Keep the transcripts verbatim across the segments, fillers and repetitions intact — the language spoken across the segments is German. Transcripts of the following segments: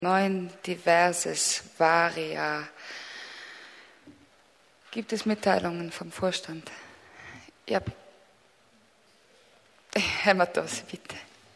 neun diverses Varia. Gibt es Mitteilungen vom Vorstand? Ja, Herr Matosi, bitte.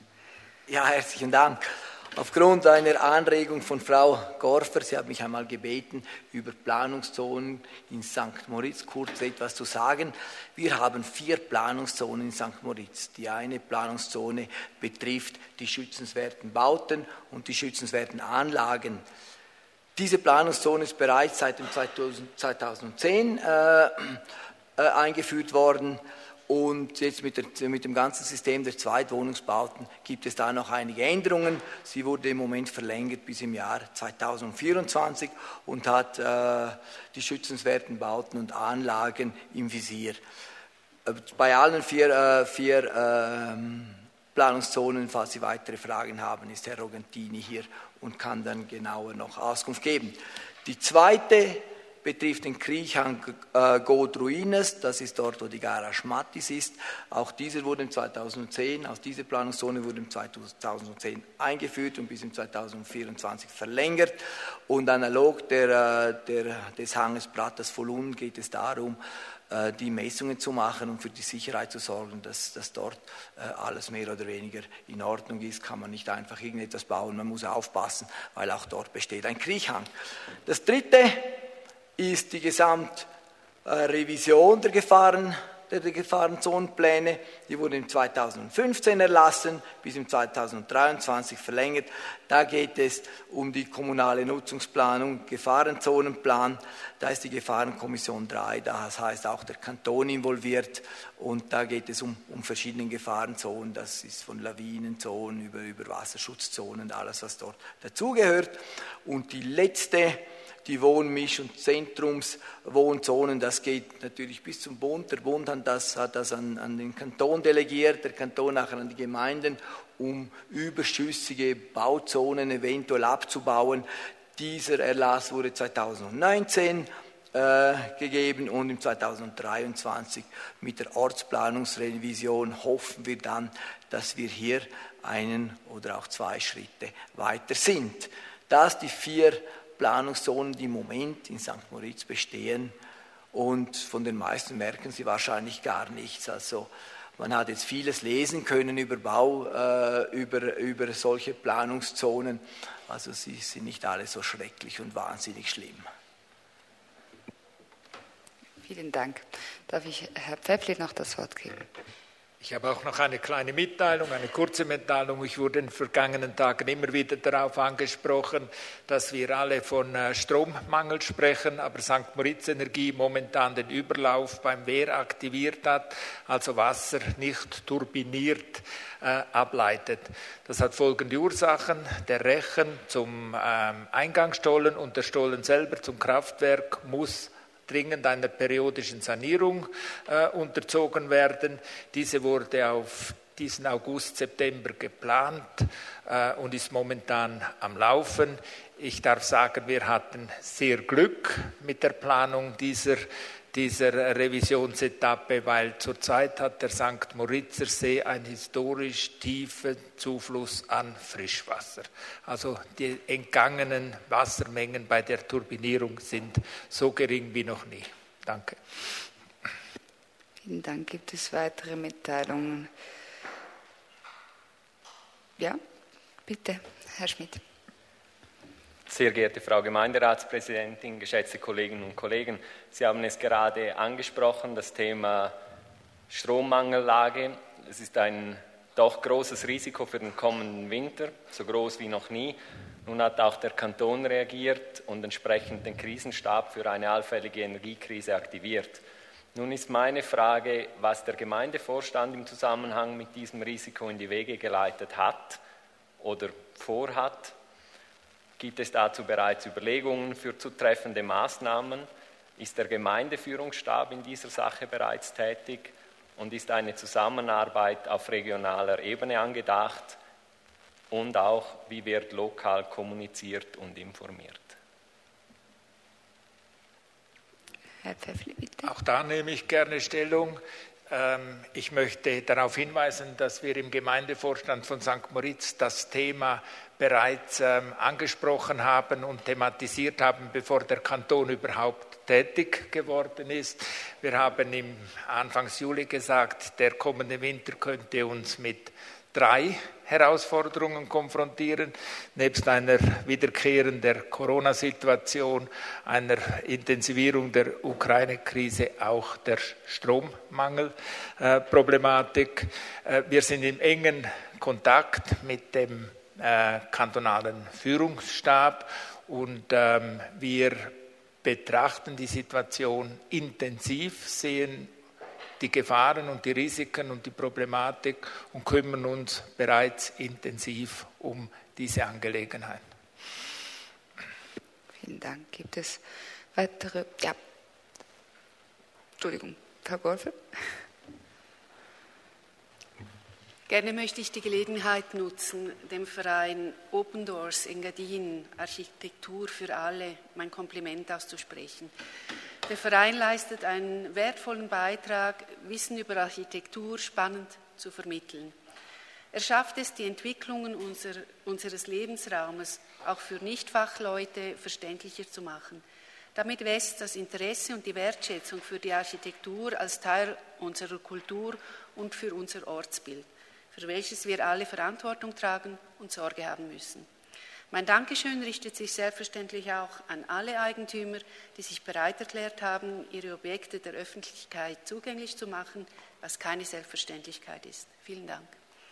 Ja, herzlichen Dank. Aufgrund einer Anregung von Frau Gorfer, sie hat mich einmal gebeten, über Planungszonen in Sankt Moritz kurz etwas zu sagen. Wir haben vier Planungszonen in Sankt Moritz. Die eine Planungszone betrifft die schützenswerten Bauten und die schützenswerten Anlagen. Diese Planungszone ist bereits seit dem zweitausendzehn äh, äh, eingeführt worden. Und jetzt mit, der, mit dem ganzen System der Zweitwohnungsbauten gibt es da noch einige Änderungen. Sie wurde im Moment verlängert bis im Jahr zweitausendvierundzwanzig und hat äh, die schützenswerten Bauten und Anlagen im Visier. Äh, bei allen vier, äh, vier äh, Planungszonen, falls Sie weitere Fragen haben, ist Herr Rogantini hier und kann dann genauer noch Auskunft geben. Die zweite betrifft den Kriechhang äh, Godruines, das ist dort, wo die Garage Mattis ist. Auch dieser wurde im zweitausendzehn, aus dieser Planungszone wurde im zweitausendzehn eingeführt und bis im zweitausendvierundzwanzig verlängert. Und analog der, der, des Hanges Pratas Volun geht es darum, äh, die Messungen zu machen und für die Sicherheit zu sorgen, dass, dass dort äh, alles mehr oder weniger in Ordnung ist. Kann man nicht einfach irgendetwas bauen, man muss aufpassen, weil auch dort besteht ein Kriechhang. Das dritte ist die Gesamtrevision der, Gefahren, der, der Gefahrenzonenpläne. Die wurde im zweitausendfünfzehn erlassen, bis im zweitausenddreiundzwanzig verlängert. Da geht es um die kommunale Nutzungsplanung, Gefahrenzonenplan. Da ist die Gefahrenkommission drei, das heißt auch der Kanton involviert. Und da geht es um, um verschiedene Gefahrenzonen. Das ist von Lawinenzonen über, über Wasserschutzzonen, alles, was dort dazugehört. Und die letzte, die Wohnmisch- und Zentrumswohnzonen, das geht natürlich bis zum Bund. Der Bund hat das, hat das an, an den Kanton delegiert, der Kanton nachher an die Gemeinden, um überschüssige Bauzonen eventuell abzubauen. Dieser Erlass wurde zweitausendneunzehn äh, gegeben und im zweitausenddreiundzwanzig mit der Ortsplanungsrevision hoffen wir dann, dass wir hier einen oder auch zwei Schritte weiter sind. Das die vier Planungszonen, die im Moment in Sankt Moritz bestehen, und von den meisten merken Sie wahrscheinlich gar nichts. Also man hat jetzt vieles lesen können über Bau, äh, über, über solche Planungszonen. Also sie sind nicht alle so schrecklich und wahnsinnig schlimm. Vielen Dank. Darf ich Herrn Pfäffli noch das Wort geben? Ich habe auch noch eine kleine Mitteilung, eine kurze Mitteilung. Ich wurde in den vergangenen Tagen immer wieder darauf angesprochen, dass wir alle von Strommangel sprechen, aber Sankt Moritz Energie momentan den Überlauf beim Wehr aktiviert hat, also Wasser nicht turbiniert äh, ableitet. Das hat folgende Ursachen: Der Rechen zum ähm, Eingangsstollen und der Stollen selber zum Kraftwerk muss dringend einer periodischen Sanierung äh, unterzogen werden. Diese wurde auf diesen August, September geplant äh, und ist momentan am Laufen. Ich darf sagen, wir hatten sehr Glück mit der Planung dieser dieser Revisionsetappe, weil zurzeit hat der Sankt Moritzer See einen historisch tiefen Zufluss an Frischwasser. Also die entgangenen Wassermengen bei der Turbinierung sind so gering wie noch nie. Danke. Vielen Dank. Gibt es weitere Mitteilungen? Ja, bitte, Herr Schmidt. Sehr geehrte Frau Gemeinderatspräsidentin, geschätzte Kolleginnen und Kollegen, Sie haben es gerade angesprochen, das Thema Strommangellage. Es ist ein doch großes Risiko für den kommenden Winter, so groß wie noch nie. Nun hat auch der Kanton reagiert und entsprechend den Krisenstab für eine allfällige Energiekrise aktiviert. Nun ist meine Frage, was der Gemeindevorstand im Zusammenhang mit diesem Risiko in die Wege geleitet hat oder vorhat. Gibt es dazu bereits Überlegungen für zu treffende Maßnahmen? Ist der Gemeindeführungsstab in dieser Sache bereits tätig? Und ist eine Zusammenarbeit auf regionaler Ebene angedacht? Und auch, wie wird lokal kommuniziert und informiert? Herr Pfäffli, bitte. Auch da nehme ich gerne Stellung. Ich möchte darauf hinweisen, dass wir im Gemeindevorstand von Sankt Moritz das Thema bereits ähm, angesprochen haben und thematisiert haben, bevor der Kanton überhaupt tätig geworden ist. Wir haben im Anfangs Juli gesagt, der kommende Winter könnte uns mit drei Herausforderungen konfrontieren, nebst einer wiederkehrenden Corona-Situation, einer Intensivierung der Ukraine-Krise, auch der Strommangelproblematik. Äh, wir sind im engen Kontakt mit dem äh, kantonalen Führungsstab und ähm, wir betrachten die Situation intensiv, sehen die Gefahren und die Risiken und die Problematik und kümmern uns bereits intensiv um diese Angelegenheit. Vielen Dank. Gibt es weitere? Ja. Entschuldigung, Frau Gorfer. Gerne möchte ich die Gelegenheit nutzen, dem Verein Open Doors Engadin, Architektur für alle, mein Kompliment auszusprechen. Der Verein leistet einen wertvollen Beitrag, Wissen über Architektur spannend zu vermitteln. Er schafft es, die Entwicklungen unser, unseres Lebensraumes auch für Nichtfachleute verständlicher zu machen. Damit wächst das Interesse und die Wertschätzung für die Architektur als Teil unserer Kultur und für unser Ortsbild, für welches wir alle Verantwortung tragen und Sorge haben müssen. Mein Dankeschön richtet sich selbstverständlich auch an alle Eigentümer, die sich bereit erklärt haben, ihre Objekte der Öffentlichkeit zugänglich zu machen, was keine Selbstverständlichkeit ist. Vielen Dank.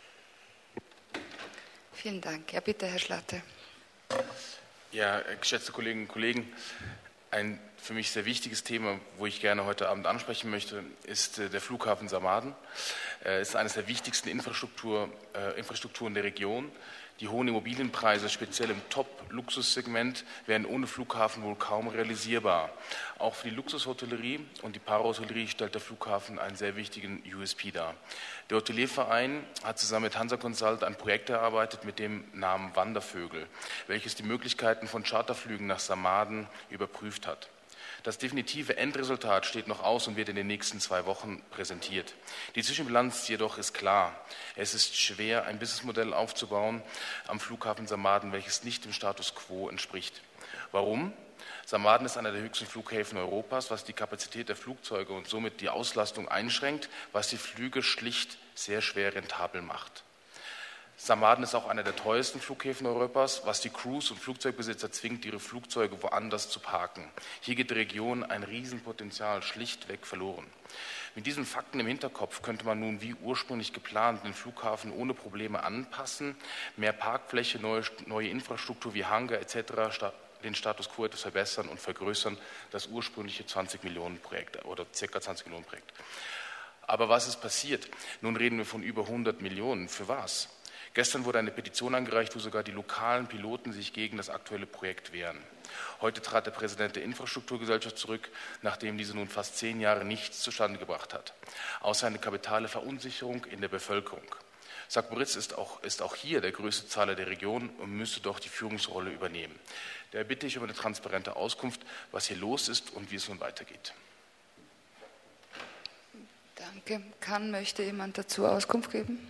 Vielen Dank. Ja, bitte, Herr Schlatter. Ja, geschätzte Kolleginnen und Kollegen, ein für mich sehr wichtiges Thema, wo ich gerne heute Abend ansprechen möchte, ist der Flughafen Samaden. Es ist eines der wichtigsten Infrastruktur, äh, Infrastrukturen der Region. Die hohen Immobilienpreise, speziell im Top-Luxussegment, wären ohne Flughafen wohl kaum realisierbar. Auch für die Luxushotellerie und die Parahotellerie stellt der Flughafen einen sehr wichtigen U S P dar. Der Hotelierverein hat zusammen mit Hansa Consult ein Projekt erarbeitet mit dem Namen Wandervögel, welches die Möglichkeiten von Charterflügen nach Samaden überprüft hat. Das definitive Endresultat steht noch aus und wird in den nächsten zwei Wochen präsentiert. Die Zwischenbilanz jedoch ist klar. Es ist schwer, ein Businessmodell aufzubauen am Flughafen Samaden, welches nicht dem Status quo entspricht. Warum? Samaden ist einer der höchsten Flughäfen Europas, was die Kapazität der Flugzeuge und somit die Auslastung einschränkt, was die Flüge schlicht sehr schwer rentabel macht. Samaden ist auch einer der teuersten Flughäfen Europas, was die Crews und Flugzeugbesitzer zwingt, ihre Flugzeuge woanders zu parken. Hier geht der Region ein Riesenpotenzial schlichtweg verloren. Mit diesen Fakten im Hinterkopf könnte man nun wie ursprünglich geplant den Flughafen ohne Probleme anpassen, mehr Parkfläche, neue, neue Infrastruktur wie Hangar et cetera den Status quo etwas verbessern und vergrößern, das ursprüngliche zwanzig Millionen Projekt oder ca. zwanzig Millionen Projekt. Aber was ist passiert? Nun reden wir von über hundert Millionen. Für was? Gestern wurde eine Petition eingereicht, wo sogar die lokalen Piloten sich gegen das aktuelle Projekt wehren. Heute trat der Präsident der Infrastrukturgesellschaft zurück, nachdem diese nun fast zehn Jahre nichts zustande gebracht hat, außer eine kapitale Verunsicherung in der Bevölkerung. Sankt Moritz ist auch, ist auch hier der größte Zahler der Region und müsste doch die Führungsrolle übernehmen. Daher bitte ich um eine transparente Auskunft, was hier los ist und wie es nun weitergeht. Danke. Kann, möchte jemand dazu Auskunft geben?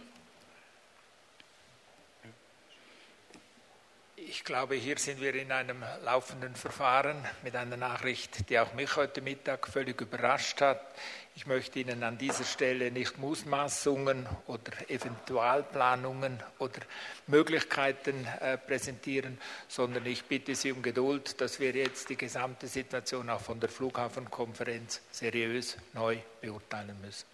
Ich glaube, hier sind wir in einem laufenden Verfahren mit einer Nachricht, die auch mich heute Mittag völlig überrascht hat. Ich möchte Ihnen an dieser Stelle nicht Mutmaßungen oder Eventualplanungen oder Möglichkeiten äh, präsentieren, sondern ich bitte Sie um Geduld, dass wir jetzt die gesamte Situation auch von der Flughafenkonferenz seriös neu beurteilen müssen.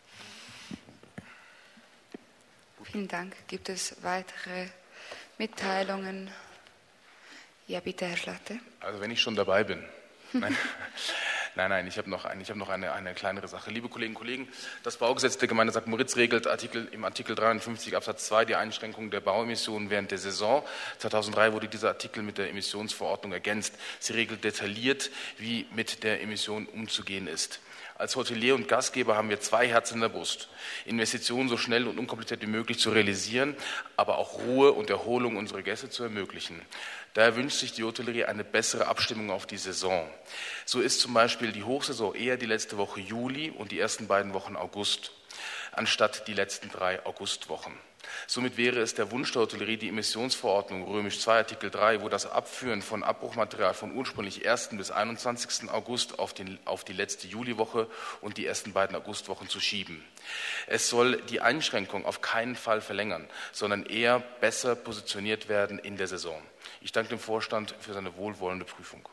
Vielen Dank. Gibt es weitere Mitteilungen? Ja, bitte, Herr Schlatter. Also wenn ich schon dabei bin. Nein, nein, nein, ich habe noch, ein, ich hab noch eine, eine kleinere Sache. Liebe Kolleginnen und Kollegen, das Baugesetz der Gemeinde Sankt Moritz regelt Artikel, im Artikel dreiundfünfzig Absatz zwei die Einschränkung der Bauemissionen während der Saison. zweitausenddrei wurde dieser Artikel mit der Emissionsverordnung ergänzt. Sie regelt detailliert, wie mit der Emission umzugehen ist. Als Hotelier und Gastgeber haben wir zwei Herzen in der Brust. Investitionen so schnell und unkompliziert wie möglich zu realisieren, aber auch Ruhe und Erholung unserer Gäste zu ermöglichen. Daher wünscht sich die Hotellerie eine bessere Abstimmung auf die Saison. So ist zum Beispiel die Hochsaison eher die letzte Woche Juli und die ersten beiden Wochen August, anstatt die letzten drei Augustwochen. Somit wäre es der Wunsch der Hotellerie, die Emissionsverordnung römisch zwei Artikel drei, wo das Abführen von Abbruchmaterial von ursprünglich ersten bis einundzwanzigsten August auf, den, auf die letzte Juliwoche und die ersten beiden Augustwochen zu schieben. Es soll die Einschränkung auf keinen Fall verlängern, sondern eher besser positioniert werden in der Saison. Ich danke dem Vorstand für seine wohlwollende Prüfung.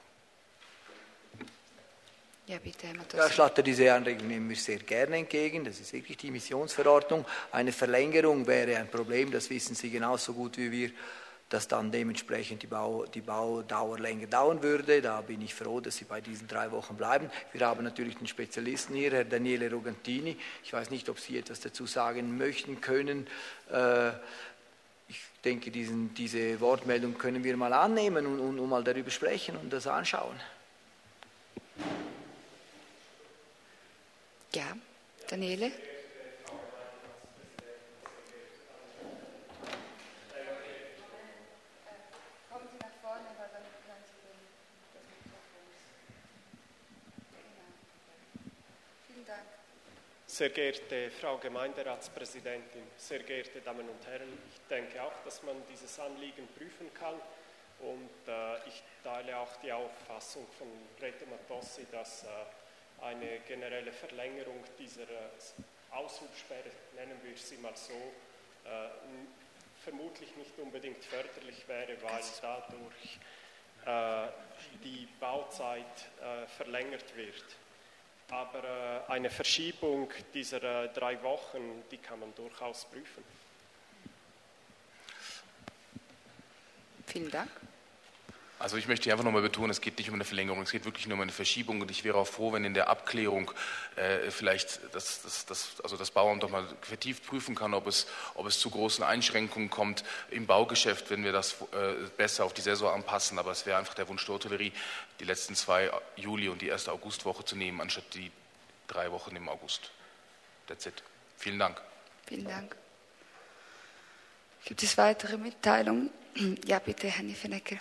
Ja, bitte, Herr Matosi. Ja, Herr Schlatter, diese Anregung nehmen wir sehr gerne entgegen. Das ist wirklich die Emissionsverordnung. Eine Verlängerung wäre ein Problem, das wissen Sie genauso gut wie wir, dass dann dementsprechend die, Bau, die Baudauer länger dauern würde. Da bin ich froh, dass Sie bei diesen drei Wochen bleiben. Wir haben natürlich den Spezialisten hier, Herr Daniele Rogantini. Ich weiß nicht, ob Sie etwas dazu sagen möchten können. Äh, ich denke, diesen, diese Wortmeldung können wir mal annehmen und, und, und mal darüber sprechen und das anschauen. Ja, Daniele? Sehr geehrte Frau Gemeinderatspräsidentin, sehr geehrte Damen und Herren, ich denke auch, dass man dieses Anliegen prüfen kann und äh, ich teile auch die Auffassung von Reto Matosi, dass äh, eine generelle Verlängerung dieser äh, Aushubsperre, nennen wir sie mal so, äh, vermutlich nicht unbedingt förderlich wäre, weil dadurch äh, die Bauzeit äh, verlängert wird. Aber äh, eine Verschiebung dieser äh, drei Wochen, die kann man durchaus prüfen. Vielen Dank. Also ich möchte einfach nochmal betonen, es geht nicht um eine Verlängerung, es geht wirklich nur um eine Verschiebung und ich wäre auch froh, wenn in der Abklärung äh, vielleicht das, das, das, also das Bauamt doch mal vertieft prüfen kann, ob es, ob es zu großen Einschränkungen kommt im Baugeschäft, wenn wir das äh, besser auf die Saison anpassen. Aber es wäre einfach der Wunsch der Hotellerie, die letzten zwei Juli- und die erste Augustwoche zu nehmen, anstatt die drei Wochen im August. That's it. Vielen Dank. Vielen Dank. Gibt es weitere Mitteilungen? Ja, bitte, Herr Niefenegger.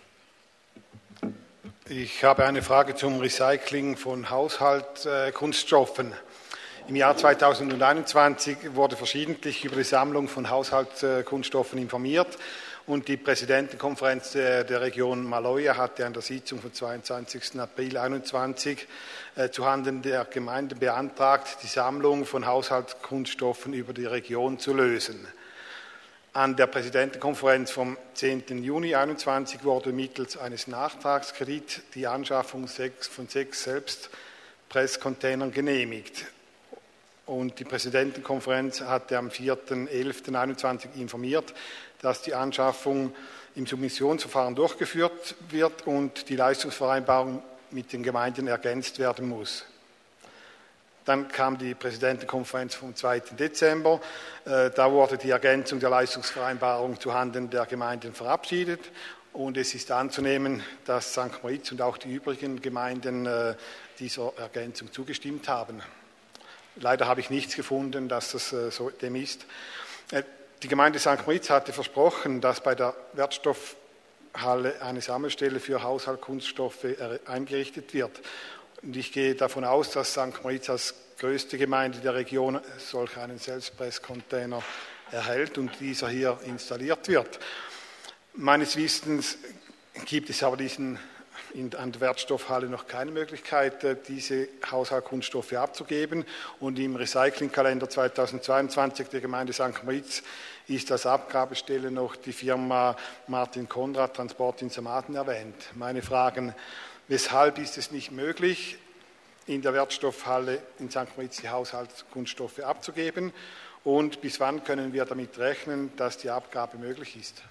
Ich habe eine Frage zum Recycling von Haushaltskunststoffen. Im Jahr zweitausendeinundzwanzig wurde verschiedentlich über die Sammlung von Haushaltskunststoffen informiert und die Präsidentenkonferenz der Region Maloja hatte an der Sitzung vom zweiundzwanzigsten April einundzwanzig zuhanden der Gemeinde beantragt, die Sammlung von Haushaltskunststoffen über die Region zu lösen. An der Präsidentenkonferenz vom zehnten Juni einundzwanzig wurde mittels eines Nachtragskredits die Anschaffung von sechs Selbstpresscontainern genehmigt. Und die Präsidentenkonferenz hatte am vierten elften einundzwanzig informiert, dass die Anschaffung im Submissionsverfahren durchgeführt wird und die Leistungsvereinbarung mit den Gemeinden ergänzt werden muss. Dann kam die Präsidentenkonferenz vom zweiten Dezember. Da wurde die Ergänzung der Leistungsvereinbarung zuhanden der Gemeinden verabschiedet. Und es ist anzunehmen, dass Sankt Moritz und auch die übrigen Gemeinden dieser Ergänzung zugestimmt haben. Leider habe ich nichts gefunden, dass das so dem ist. Die Gemeinde Sankt Moritz hatte versprochen, dass bei der Wertstoffhalle eine Sammelstelle für Haushaltskunststoffe eingerichtet wird. Und ich gehe davon aus, dass Sankt Moritz als größte Gemeinde der Region solch einen Selbstpresscontainer erhält und dieser hier installiert wird. Meines Wissens gibt es aber diesen, in, an der Wertstoffhalle noch keine Möglichkeit, diese Haushaltskunststoffe abzugeben. Und im Recyclingkalender zweitausendzweiundzwanzig der Gemeinde Sankt Moritz ist als Abgabestelle noch die Firma Martin Konrad Transport in Samaden erwähnt. Meine Fragen: Weshalb ist es nicht möglich, in der Wertstoffhalle in Sankt Moritz die Haushaltskunststoffe abzugeben? Und bis wann können wir damit rechnen, dass die Abgabe möglich ist?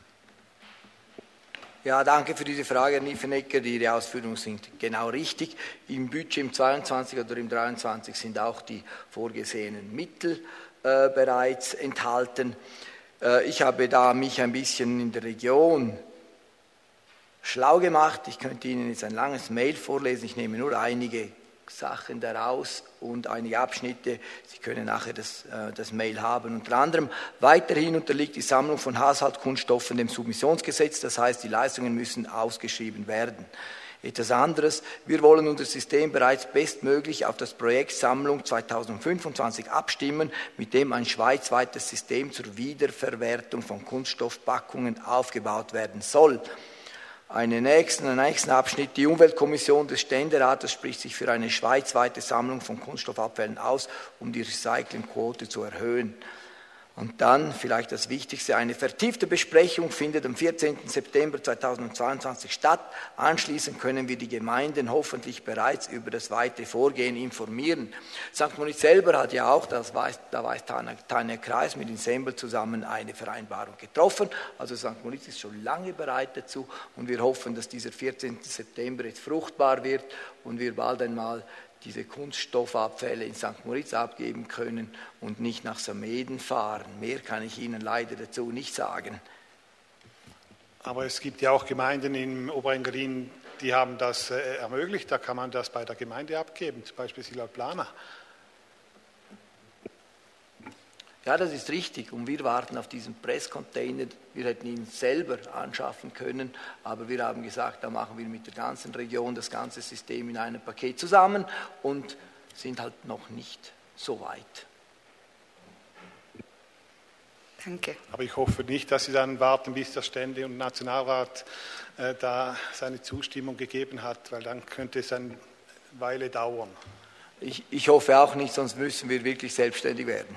Ja, danke für diese Frage, Herr Niefenegger. Ihre Ausführungen sind genau richtig. Im Budget im zweiundzwanzig oder im dreiundzwanzig sind auch die vorgesehenen Mittel äh, bereits enthalten. Äh, ich habe da mich ein bisschen in der Region schlau gemacht. Ich könnte Ihnen jetzt ein langes Mail vorlesen. Ich nehme nur einige Sachen daraus und einige Abschnitte. Sie können nachher das, äh, das Mail haben. Unter anderem: Weiterhin unterliegt die Sammlung von Haushaltskunststoffen dem Submissionsgesetz. Das heißt, die Leistungen müssen ausgeschrieben werden. Etwas anderes, wir wollen unser System bereits bestmöglich auf das Projekt Sammlung zweitausendfünfundzwanzig abstimmen, mit dem ein schweizweites System zur Wiederverwertung von Kunststoffpackungen aufgebaut werden soll. Einen nächsten, einen nächsten Abschnitt, die Umweltkommission des Ständerates spricht sich für eine schweizweite Sammlung von Kunststoffabfällen aus, um die Recyclingquote zu erhöhen. Und dann vielleicht das Wichtigste, eine vertiefte Besprechung findet am vierzehnten September zweitausendzweiundzwanzig statt. Anschließend können wir die Gemeinden hoffentlich bereits über das weitere Vorgehen informieren. Sankt Moritz selber hat ja auch, das weiß, da weiß Tanja Kreis, mit Insembel zusammen eine Vereinbarung getroffen. Also Sankt Moritz ist schon lange bereit dazu und wir hoffen, dass dieser vierzehnte September jetzt fruchtbar wird und wir bald einmal diese Kunststoffabfälle in Sankt Moritz abgeben können und nicht nach Sameden fahren. Mehr kann ich Ihnen leider dazu nicht sagen. Aber es gibt ja auch Gemeinden im Oberengadin, die haben das äh, ermöglicht. Da kann man das bei der Gemeinde abgeben, zum Beispiel Silvaplana. Ja, das ist richtig und wir warten auf diesen Presscontainer. Wir hätten ihn selber anschaffen können, aber wir haben gesagt, da machen wir mit der ganzen Region das ganze System in einem Paket zusammen und sind halt noch nicht so weit. Danke. Aber ich hoffe nicht, dass Sie dann warten, bis der Stände- und Nationalrat äh, da seine Zustimmung gegeben hat, weil dann könnte es eine Weile dauern. Ich, ich hoffe auch nicht, sonst müssen wir wirklich selbstständig werden.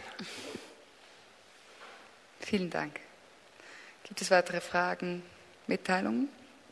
Vielen Dank. Gibt es weitere Fragen, Mitteilungen?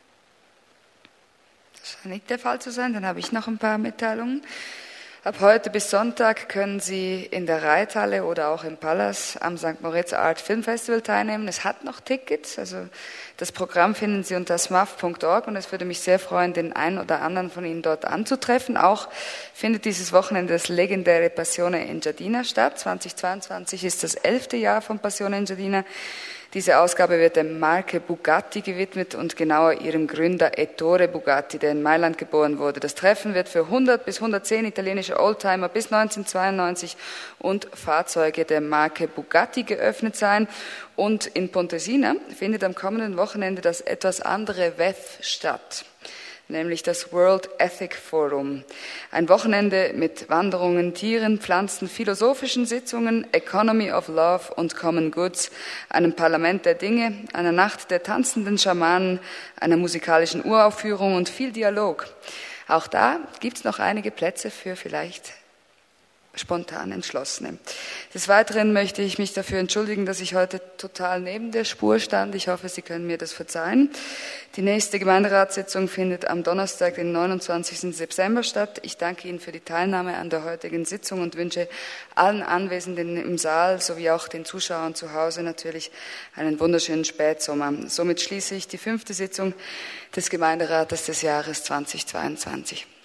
Das scheint nicht der Fall zu sein. Dann habe ich noch ein paar Mitteilungen. Ab heute bis Sonntag können Sie in der Reithalle oder auch im Palas am Sankt Moritz Art Film Festival teilnehmen. Es hat noch Tickets, also das Programm finden Sie unter smaf punkt org und es würde mich sehr freuen, den einen oder anderen von Ihnen dort anzutreffen. Auch findet dieses Wochenende das legendäre Passione Engiadina statt. zweitausendzweiundzwanzig ist das elfte Jahr von Passione Engiadina. Diese Ausgabe wird der Marke Bugatti gewidmet und genauer ihrem Gründer Ettore Bugatti, der in Mailand geboren wurde. Das Treffen wird für hundert bis hundertzehn italienische Oldtimer bis neunzehnhundertzweiundneunzig und Fahrzeuge der Marke Bugatti geöffnet sein. Und in Pontesina findet am kommenden Wochenende das etwas andere W E F statt, nämlich das World Ethic Forum. Ein Wochenende mit Wanderungen, Tieren, Pflanzen, philosophischen Sitzungen, Economy of Love und Common Goods, einem Parlament der Dinge, einer Nacht der tanzenden Schamanen, einer musikalischen Uraufführung und viel Dialog. Auch da gibt es noch einige Plätze für vielleicht spontan Entschlossene. Des Weiteren möchte ich mich dafür entschuldigen, dass ich heute total neben der Spur stand. Ich hoffe, Sie können mir das verzeihen. Die nächste Gemeinderatssitzung findet am Donnerstag, den neunundzwanzigsten September statt. Ich danke Ihnen für die Teilnahme an der heutigen Sitzung und wünsche allen Anwesenden im Saal sowie auch den Zuschauern zu Hause natürlich einen wunderschönen Spätsommer. Somit schließe ich die fünfte Sitzung des Gemeinderates des Jahres zweitausendzweiundzwanzig.